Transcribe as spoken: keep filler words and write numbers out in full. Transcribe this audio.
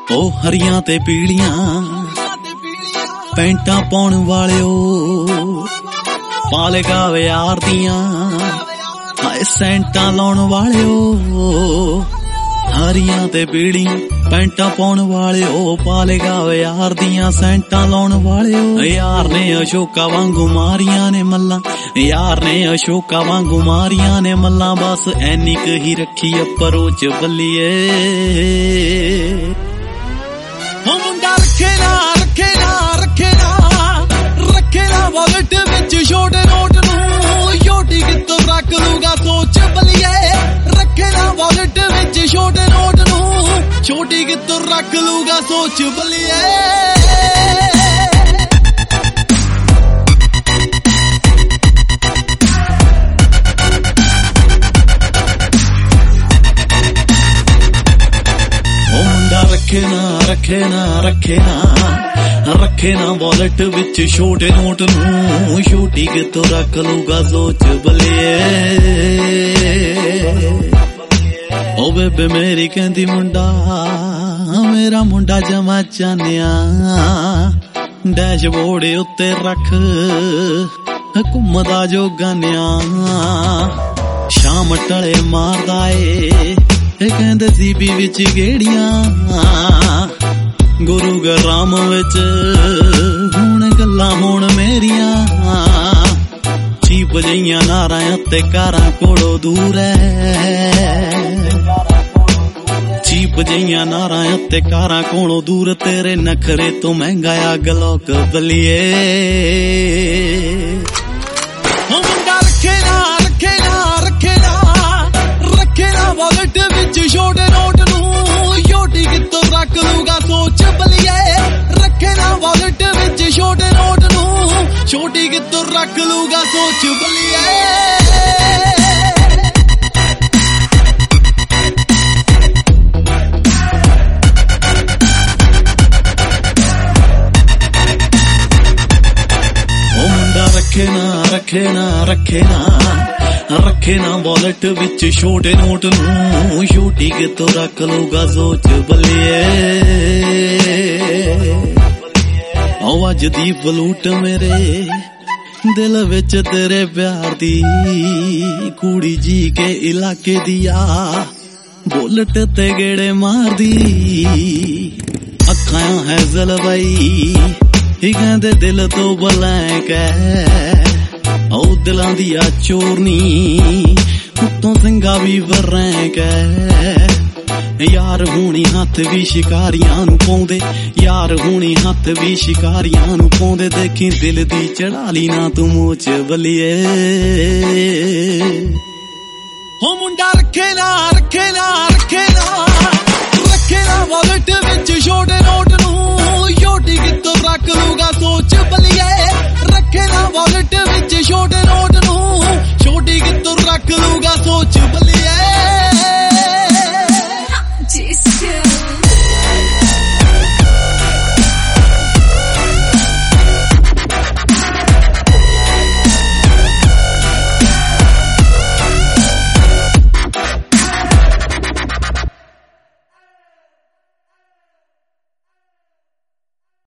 ओ हरियां ते पीलियां पैंटां पाउण वालिओ पाले गावे यार दियां हाय सेंटां लाउण वालिओ हरियां ते पीलियां पैंटां पाउण वालिओ पाले गावे यार दियां सेंटां लाउण वालिओ यार ने अशोका वांगू मारियां ने मल्लां यार ने अशोका वांगू मारियां ने मल्लां बस ऐनी क ही रखी अपरोच बल्लिए मुंडा रखे ना रखे ना रखे ना रखे ना वॉलेट विच छोटे नोट नूं छोटी कितों रख लूगा सोच बलिए रखे ना वॉलेट विच छोटे नोट नूं छोटी कितों रख लूगा सोच बलिए रखे ना रखे ना रखे ना रखे ना वॉलेट विच छोटे नोट नूं छोटी कितों रख लूगा सोच बलिए ओ बेबे मेरी कहंदी मुंडा मेरा मुंडा जमा चानिया डैशबोर्ड उत्ते रख घुमदा जो गानिया शाम टले मारदा ए कहंदे सीबी विच गेड़ियां गुरु ग्राम विच हुण गल्लां होण मेरियां चीप जिहियां नारां ते कारां कोलों दूर है चीप जिहियां नारां ते कारां कोलों दूर तेरे नखरे तो महंगा आ गलोक बलिए मुंडा रखे ना रखे ना रखे ना रखे ना वॉलेट विच छोटे नोट नूं छोटी कितों रख लूगा सोच बलिए रखे ना वॉलेट विच छोटे नोट नूं छोटी कितों रख लूगा सोच बलिए ओ मुंडा रखे ना रखे ना रखे ना रखे ना वॉलेट विच छोटे नोट नूं छोटी कितों रख लूगा सोच बलिए ओ अज दी बलूट मेरे दिल विच तेरे प्यार दी कुड़ी जी के इलाके दिया बुलेट ते गेड़े मार दी अखां है जलवाई कहंदे दिल तो ब्लैंक है ओ दिलां दी आ चोरनी उत्तों सिंगा भी वरैंक है यार हुणी हथ भी शिकारियां नूं पाउंदे यार हुणी हथ भी शिकारियां नूं पाउंदे देखी दिल दी चढ़ाली ना तू मोच बलिए हो मुंडा रखे ना रखे ना रखे ना रखे ना वॉलेट विच छोटे नोट नूं छोटी कितों रख लूगा सोच बलिए रखे ना वॉलेट विच छोटे नोट नूं छोटी कितों रख लूगा सोच बलिए।